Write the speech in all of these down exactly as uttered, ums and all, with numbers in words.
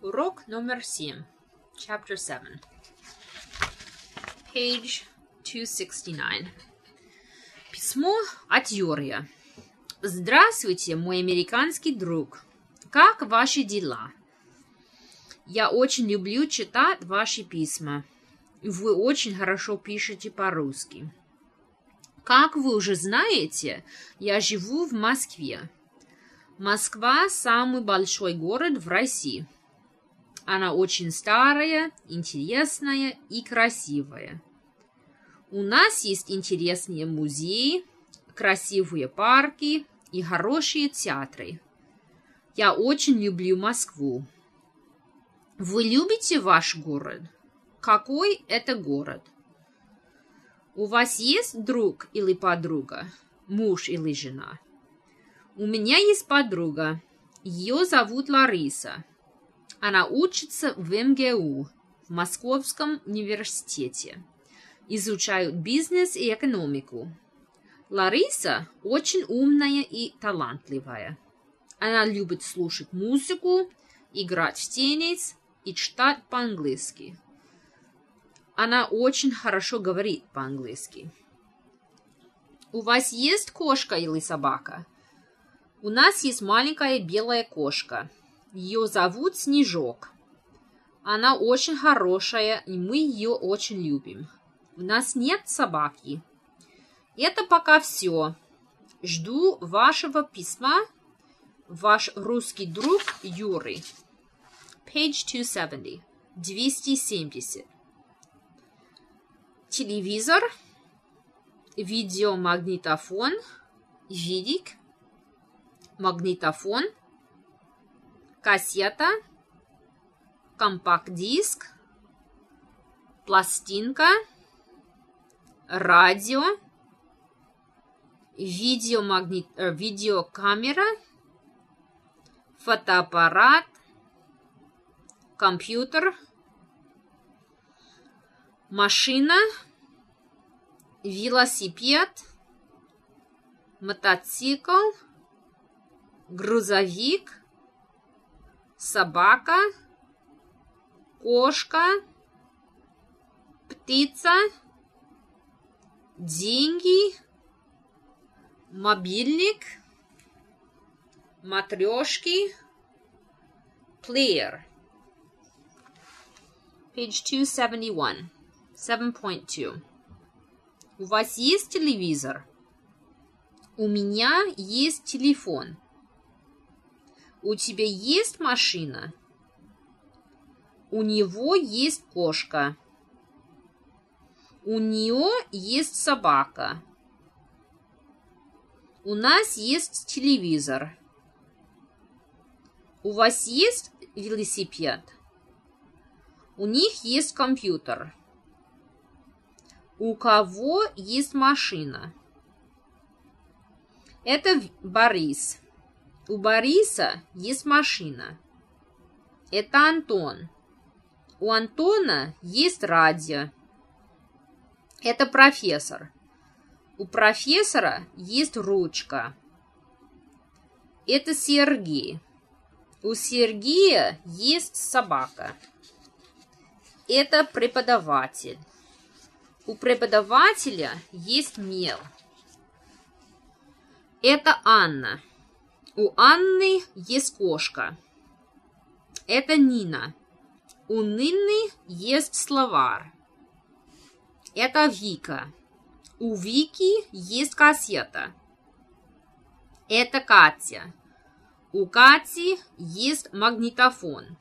Урок номер семь. Chapter seven. Page two sixty-nine. Письмо от Юрия. Здравствуйте, мой американский друг. Как ваши дела? Я очень люблю читать ваши письма. Вы очень хорошо пишете по-русски. Как вы уже знаете, я живу в Москве. Москва – самый большой город в России. Она очень старая, интересная и красивая. У нас есть интересные музеи, красивые парки и хорошие театры. Я очень люблю Москву. Вы любите ваш город? Какой это город? У вас есть друг или подруга, муж или жена? У меня есть подруга. Ее зовут Лариса. Она учится в эм гэ у, в Московском университете. Изучают бизнес и экономику. Лариса очень умная и талантливая. Она любит слушать музыку, играть в теннис и читать по-английски. Она очень хорошо говорит по-английски. У вас есть кошка или собака? У нас есть маленькая белая кошка. Ее зовут Снежок. Она очень хорошая, и мы ее очень любим. У нас нет собаки. Это пока все. Жду вашего письма. Ваш русский друг Юрий. Page two seventy. двести семьдесят. Телевизор, видеомагнитофон, видик, магнитофон, кассета, компакт-диск, пластинка, радио, видеомагнит, э, видеокамера, фотоаппарат, компьютер, машина, велосипед, мотоцикл, грузовик, собака, кошка, птица, деньги, мобильник, матрешки, плеер. Page two seventy-one. seven point two. У вас есть телевизор? У меня есть телефон. У тебя есть машина? У него есть кошка. У нее есть собака. У нас есть телевизор. У вас есть велосипед? У них есть компьютер. У кого есть машина? Это Борис. У Бориса есть машина. Это Антон. У Антона есть радио. Это профессор. У профессора есть ручка. Это Сергей. У Сергея есть собака. Это преподаватель. У преподавателя есть мел. Это Анна. У Анны есть кошка. Это Нина. У Нины есть словарь. Это Вика. У Вики есть кассета. Это Катя. У Кати есть магнитофон.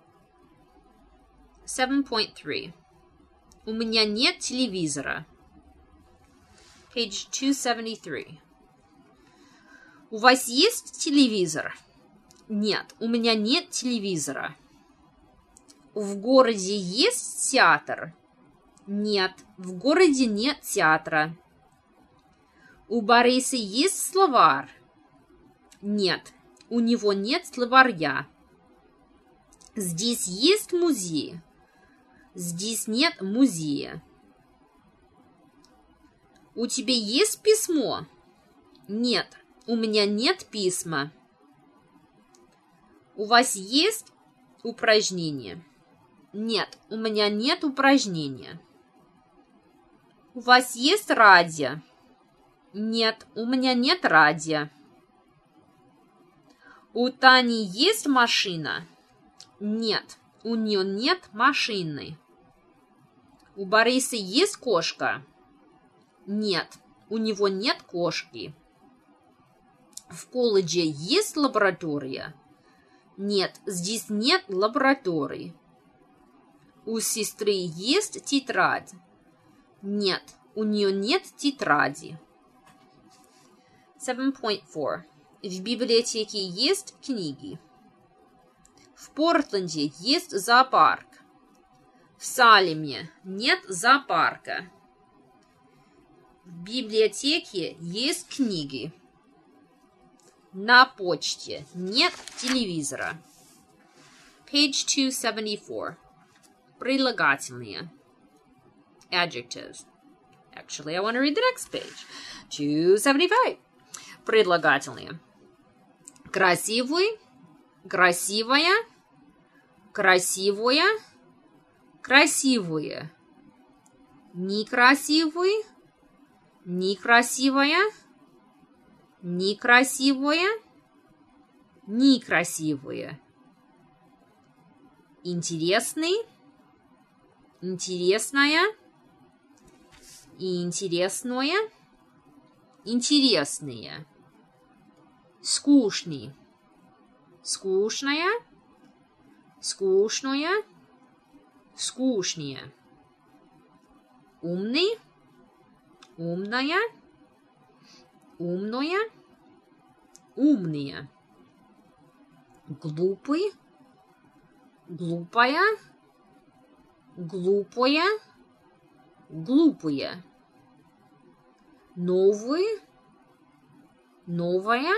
seven point three. У меня нет телевизора. Page two seventy-three. У вас есть телевизор? Нет, у меня нет телевизора. В городе есть театр? Нет, в городе нет театра. У Бориса есть словарь? Нет, у него нет словаря. Здесь есть музей? Здесь нет музея. У тебя есть письмо? Нет, у меня нет письма. У вас есть Упражнение. Нет, у меня нет упражнения. У вас есть радио? Нет, у меня нет радио. У Тани есть машина? Нет, у нее нет машины. У Бориса есть кошка? Нет, у него нет кошки. В колледже есть лаборатория? Нет, здесь нет лаборатории. У сестры есть тетрадь? Нет, у нее нет тетради. семь точка четыре. В библиотеке есть книги. В Портленде есть зоопарк. В Салеме нет зоопарка. В библиотеке есть книги. На почте нет телевизора. Page two seventy-four. Прилагательные. Adjectives. Actually, I want to read the next page. two seventy-five. Прилагательные. Красивый, красивая, красивая, красивые. Некрасивый, некрасивая, некрасивая, некрасивые. Интересный, интересная, интересное, интересные. Скучный, скучная, скучная, скучнее. Умный, умная, умная, умные. Глупый, глупая, глупая, глупые. Новый, новая,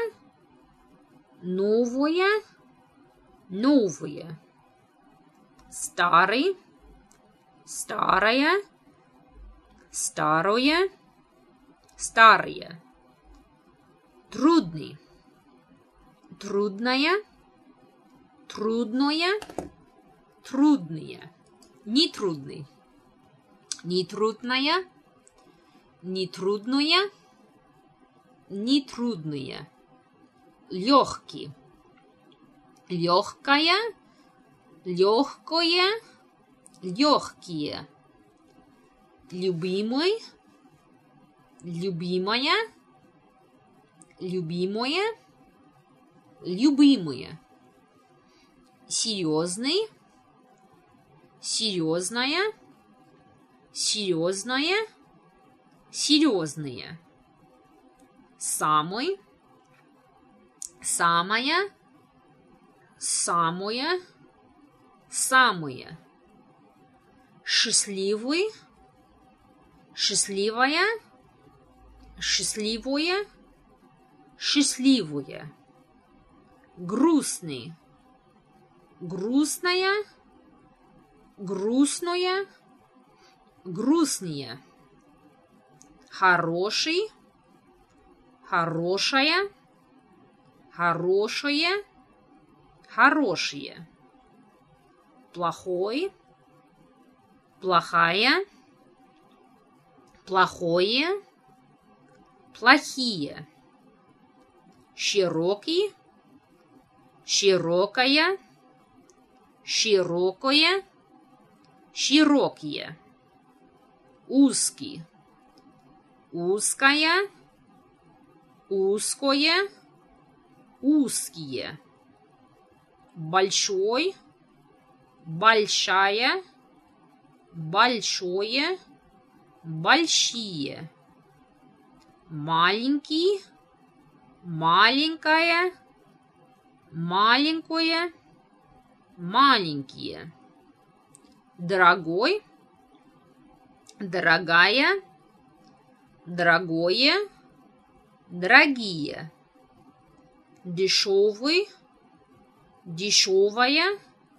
новое, новые. Старый, старая, старое, старые. Трудный, трудная, трудное, трудные. Нетрудный, нетрудная, нетрудное, нетрудные. Легкий, легкая, легкое, легкие. Любимый, любимая, любимое, любимые. Серьезный, серьезная, серьезное, серьезные. Самый, самая, самое, самые. Счастливый, счастливая, счастливое, счастливое. Грустный, грустная, грустное, грустнее. Хороший, хорошая, хорошее, хорошие. Плохой, плохая, плохое, плохие. Широкий, широкая, широкое, широкие. Узкий, узкая, узкое, узкие. Большой, большая, большое, большие. Маленький, маленькая, маленькое, маленькие. Дорогой, дорогая, дорогое, дорогие. Дешевый, дешевая,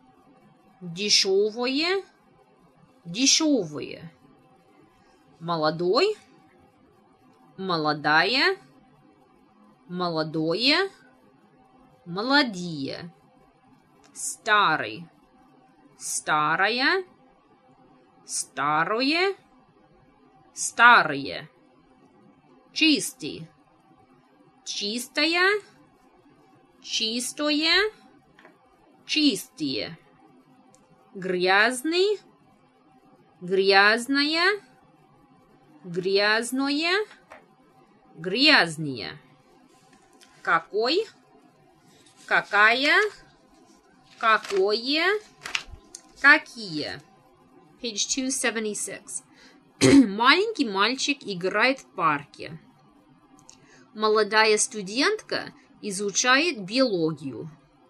дешевое, дешевые. Молодой, молодая, молодое, молодие. Старый. Старая. Старое. Старые. Чистый. Чистая. Чистое. Чистые. Грязный. Грязная. Грязное. Грязнее. Какой? Какая? Какое? Какие? Page two seventy-six. Маленький мальчик играет в парке. Молодая студентка изучает биологию.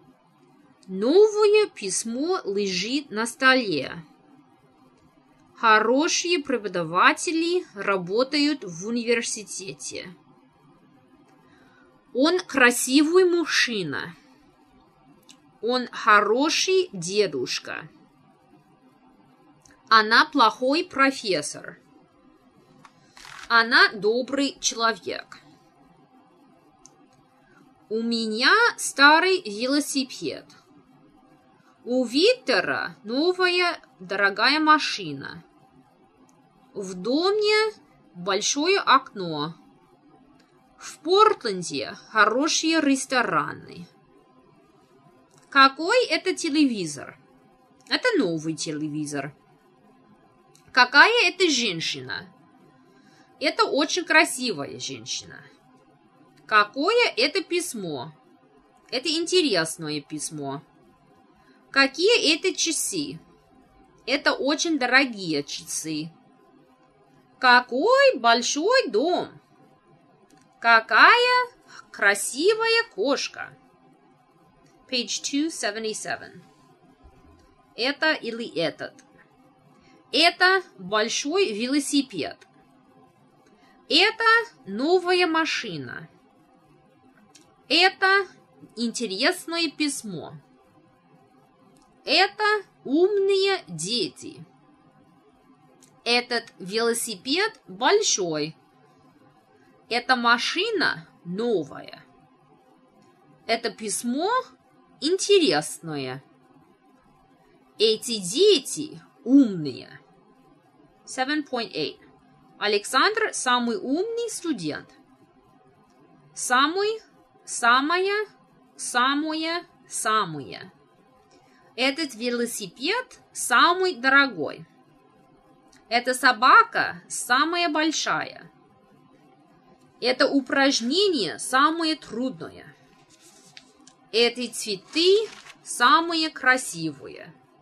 Новое письмо лежит на столе. Хорошие преподаватели работают в университете. Он красивый мужчина. Он хороший дедушка. Она плохой профессор. Она добрый человек. У меня старый велосипед. У Виктора новая дорогая машина. В доме большое окно. В Портленде хорошие рестораны. Какой это телевизор? Это новый телевизор. Какая это женщина? Это очень красивая женщина. Какое это письмо? Это интересное письмо. Какие это часы? Это очень дорогие часы. Какой большой дом? Какая красивая кошка? Page two seventy-seven. Это или этот? Это большой велосипед. Это новая машина. Это интересное письмо. Это умные дети. Этот велосипед большой. Эта машина новая. Это письмо интересное. Эти дети умные. seven point eight. Александр самый умный студент. Самый, самая, самое, самое. Этот велосипед самый дорогой. Эта собака самая большая. Это упражнение самое трудное. Эти цветы самые красивые.